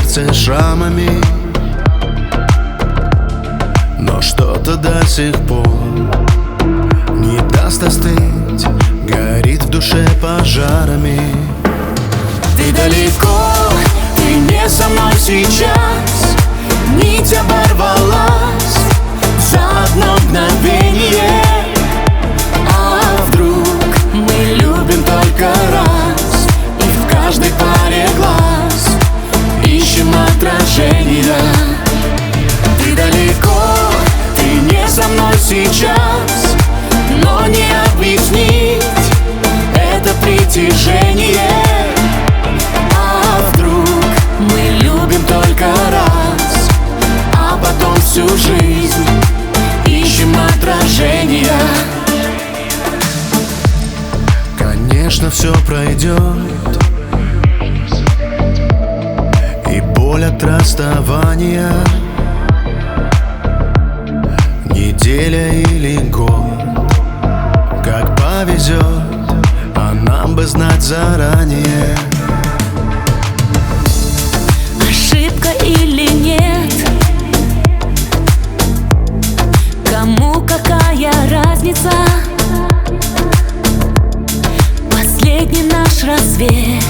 сердце шрамами, но что-то до сих пор не даст остыть, горит в душе пожарами. Ты далеко, ты не со мной сейчас, нить оборвалась за одно мгновение. А вдруг мы любим только раз, и в каждой паре глаз ищем отражения. Ты далеко, ты не со мной сейчас, но не объяснить это притяжение. А вдруг мы любим только раз, а потом всю жизнь ищем отражения. Конечно, все пройдет, и боль от расставания, неделя или год, как повезет, а нам бы знать заранее. Ошибка или нет, кому какая разница? Последний наш рассвет,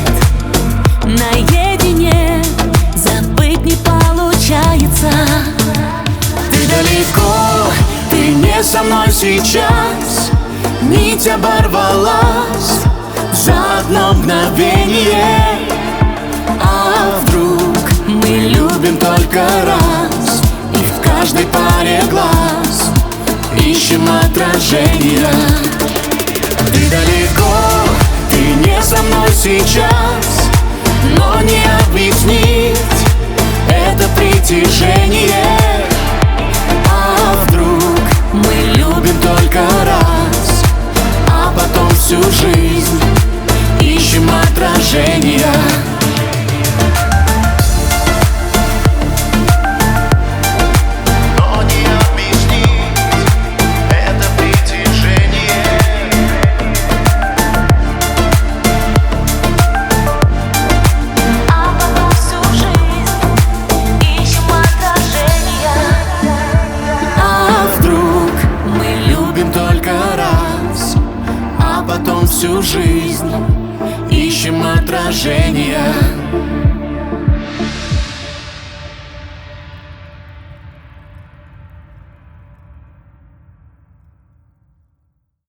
наедине забыть не получается. Ты далеко, ты не со мной сейчас, нить оборвалась за одно мгновение. А вдруг мы любим только раз, и в каждой паре глаз ищем отражения. Ты далеко, ты не со мной сейчас, но не объяснить это притяжение. А вдруг мы любим только раз, а потом всю жизнь ищем отражения. Всю жизнь ищем отражения.